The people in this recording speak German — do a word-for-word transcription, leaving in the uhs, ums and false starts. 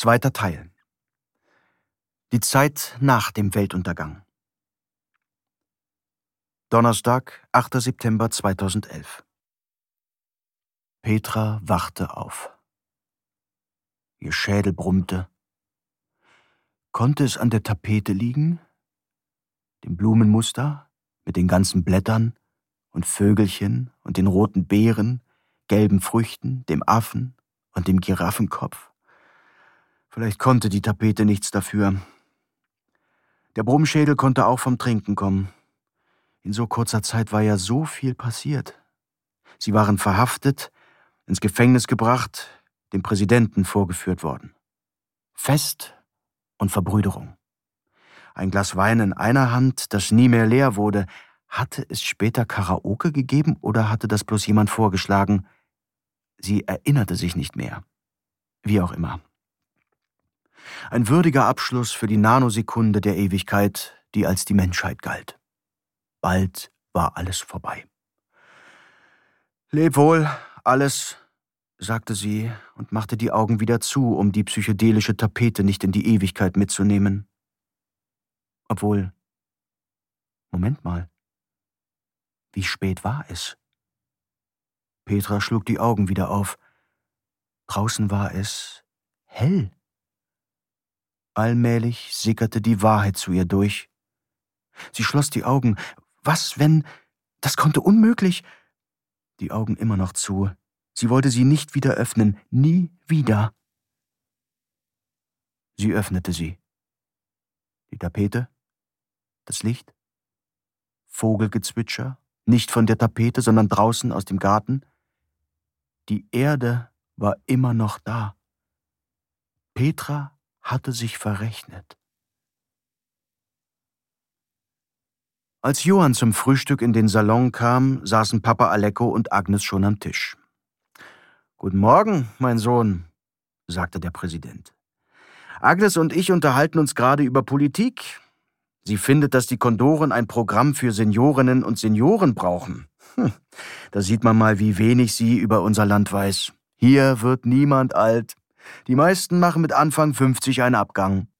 Zweiter Teil. Die Zeit nach dem Weltuntergang. Donnerstag, achter September zweitausendelf. Petra wachte auf. Ihr Schädel brummte. Konnte es an der Tapete liegen? Dem Blumenmuster mit den ganzen Blättern und Vögelchen und den roten Beeren, gelben Früchten, dem Affen und dem Giraffenkopf? Vielleicht konnte die Tapete nichts dafür. Der Brummschädel konnte auch vom Trinken kommen. In so kurzer Zeit war ja so viel passiert. Sie waren verhaftet, ins Gefängnis gebracht, dem Präsidenten vorgeführt worden. Fest und Verbrüderung. Ein Glas Wein in einer Hand, das nie mehr leer wurde. Hatte es später Karaoke gegeben oder hatte das bloß jemand vorgeschlagen? Sie erinnerte sich nicht mehr. Wie auch immer. Ein würdiger Abschluss für die Nanosekunde der Ewigkeit, die als die Menschheit galt. Bald war alles vorbei. »Leb wohl, alles«, sagte sie und machte die Augen wieder zu, um die psychedelische Tapete nicht in die Ewigkeit mitzunehmen. Obwohl, Moment mal, wie spät war es? Petra schlug die Augen wieder auf. Draußen war es hell. Allmählich sickerte die Wahrheit zu ihr durch. Sie schloss die Augen. Was, wenn... Das konnte unmöglich... Die Augen immer noch zu. Sie wollte sie nicht wieder öffnen. Nie wieder. Sie öffnete sie. Die Tapete? Das Licht? Vogelgezwitscher? Nicht von der Tapete, sondern draußen aus dem Garten? Die Erde war immer noch da. Petra hatte sich verrechnet. Als Johann zum Frühstück in den Salon kam, saßen Papa Alecko und Agnes schon am Tisch. »Guten Morgen, mein Sohn«, sagte der Präsident. »Agnes und ich unterhalten uns gerade über Politik. Sie findet, dass die Kondoren ein Programm für Seniorinnen und Senioren brauchen. Hm, da sieht man mal, wie wenig sie über unser Land weiß. Hier wird niemand alt. Die meisten machen mit Anfang fünfzig einen Abgang.